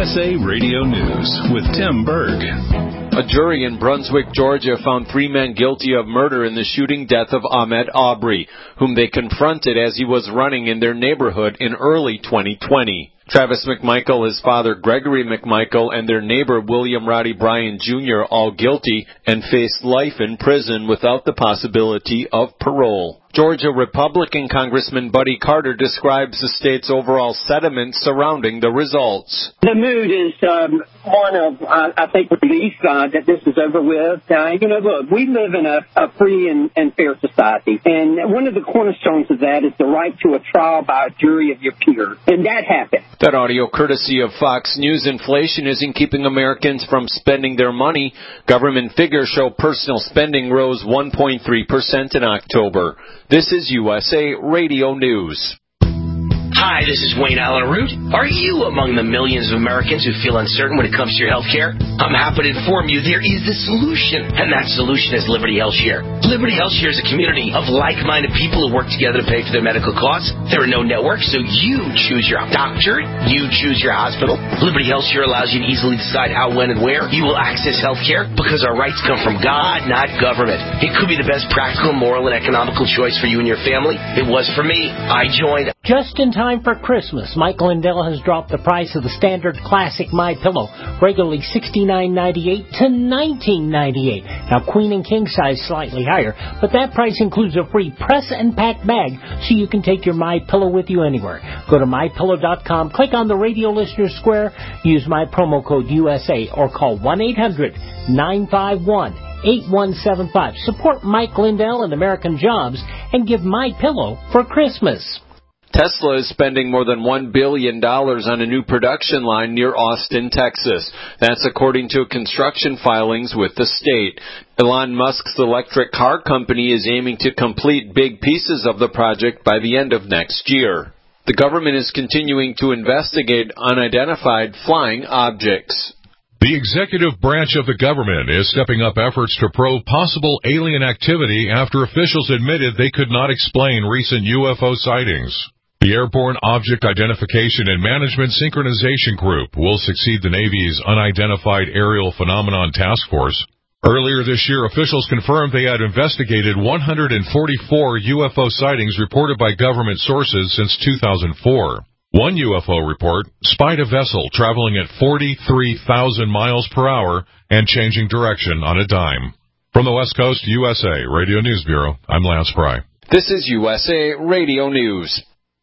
USA Radio News with Tim Berg. A jury in Brunswick, Georgia found 3 men guilty of murder in the shooting death of Ahmaud Arbery, whom they confronted as he was running in their neighborhood in early 2020. Travis McMichael, his father Gregory McMichael, and their neighbor William Roddy Bryan Jr. all guilty and faced life in prison without the possibility of parole. Georgia Republican Congressman Buddy Carter describes the state's overall sentiment surrounding the results. The mood is one of, I think, relief that this is over with. Look, we live in a free and fair society, and one of the cornerstones of that is the right to a trial by a jury of your peers, and that happened. That audio courtesy of Fox News. Inflation isn't keeping Americans from spending their money. Government figures show personal spending rose 1.3% in October. This is USA Radio News. Hi, this is Wayne Allen Root. Are you among the millions of Americans who feel uncertain when it comes to your health care? I'm happy to inform you there is the solution, and that solution is Liberty Health Share. Liberty Health Share is a community of like-minded people who work together to pay for their medical costs. There are no networks, so you choose your doctor, you choose your hospital. Liberty Health Share allows you to easily decide how, when, and where you will access health care because our rights come from God, not government. It could be the best practical, moral, and economical choice for you and your family. It was for me. I joined. Just in time for Christmas, Mike Lindell has dropped the price of the standard classic MyPillow, regularly $69.98 to $19.98. Now, queen and king size slightly higher, but that price includes a free press and pack bag, so you can take your MyPillow with you anywhere. Go to MyPillow.com, click on the radio listener square, use my promo code USA, or call 1-800-951-8175. Support Mike Lindell and American Jobs, and give MyPillow for Christmas. Tesla is spending more than $1 billion on a new production line near Austin, Texas. That's according to construction filings with the state. Elon Musk's electric car company is aiming to complete big pieces of the project by the end of next year. The government is continuing to investigate unidentified flying objects. The executive branch of the government is stepping up efforts to probe possible alien activity after officials admitted they could not explain recent UFO sightings. The Airborne Object Identification and Management Synchronization Group will succeed the Navy's Unidentified Aerial Phenomenon Task Force. Earlier this year, officials confirmed they had investigated 144 UFO sightings reported by government sources since 2004. One UFO report spied a vessel traveling at 43,000 miles per hour and changing direction on a dime. From the West Coast, USA Radio News Bureau, I'm Lance Pry. This is USA Radio News.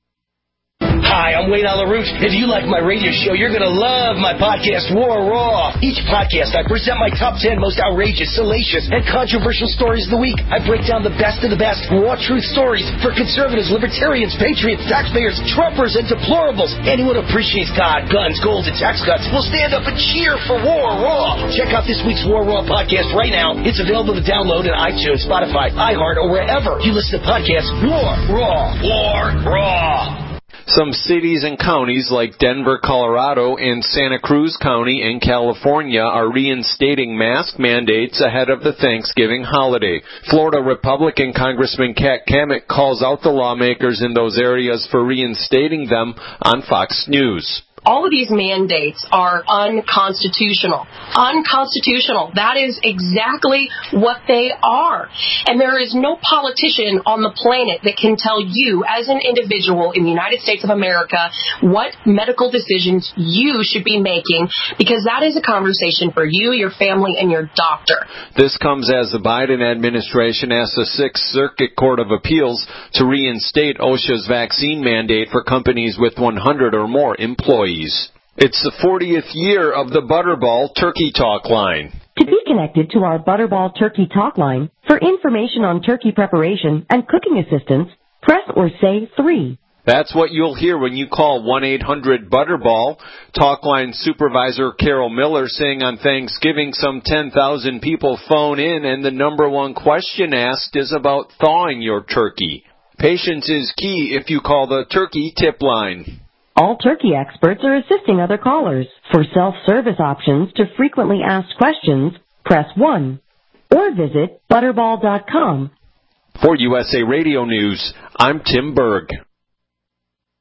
Hi, I'm Wayne Allen Root. If you like my radio show, you're going to love my podcast, War Raw. Each podcast, I present my top 10 most outrageous, salacious, and controversial stories of the week. I break down the best of the best raw truth stories for conservatives, libertarians, patriots, taxpayers, Trumpers, and deplorables. Anyone who appreciates God, guns, gold, and tax cuts will stand up and cheer for War Raw. Check out this week's War Raw podcast right now. It's available to download on iTunes, Spotify, iHeart, or wherever you listen to podcasts. War Raw. War Raw. Some cities and counties like Denver, Colorado, and Santa Cruz County in California are reinstating mask mandates ahead of the Thanksgiving holiday. Florida Republican Congressman Kat Kammett calls out the lawmakers in those areas for reinstating them on Fox News. All of these mandates are unconstitutional. Unconstitutional. That is exactly what they are. And there is no politician on the planet that can tell you, as an individual in the United States of America, what medical decisions you should be making, because that is a conversation for you, your family, and your doctor. This comes as the Biden administration asks the Sixth Circuit Court of Appeals to reinstate OSHA's vaccine mandate for companies with 100 or more employees. It's the 40th year of the Butterball Turkey Talk line. To be connected to our Butterball Turkey Talk line, for information on turkey preparation and cooking assistance, press or say 3. That's what you'll hear when you call 1-800-BUTTERBALL. Talkline supervisor Carol Miller saying on Thanksgiving some 10,000 people phone in and the number one question asked is about thawing your turkey. Patience is key if you call the turkey tip line. All turkey experts are assisting other callers. For self-service options to frequently asked questions, press 1 or visit Butterball.com. For USA Radio News, I'm Tim Berg.